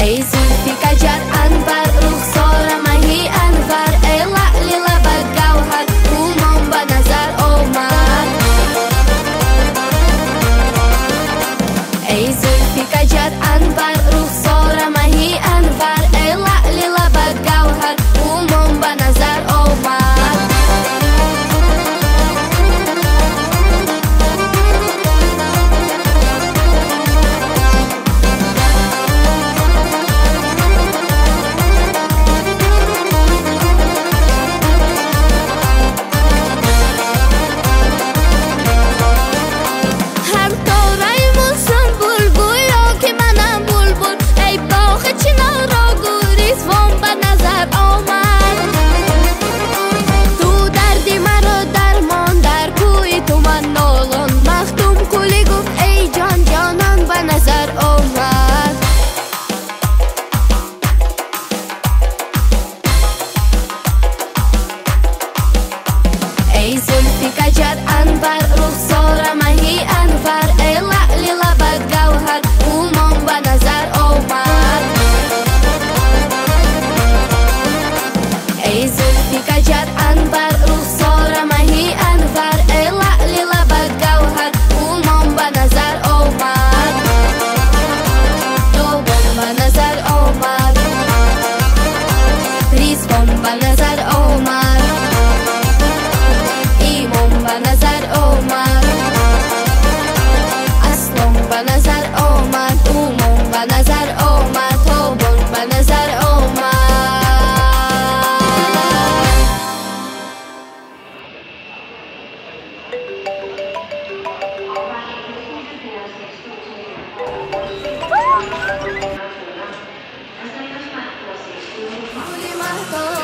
ای زلفی کجر انور رخسار ماهی انور ای لعل لبت گوهر اومان به نظر آمد ای زلفی کجر انور رخسار ماهی انور ای لعل لبت گوهر اومان به نظر آمد ای زلفی کجر انور رخسار ماهی انور ای لعل لبت گوهر اومان به نظر آمد ای زلفی کجر انور رخسار ماهی انور ای لعل لبت گوهر اومان به نظر آمد دوبان به نظر آمد ریزبان به نظر آمد به نظر آمد اصلا به نظر آمد اومون به نظر آمد تابون به نظر آمد گلی مهتاب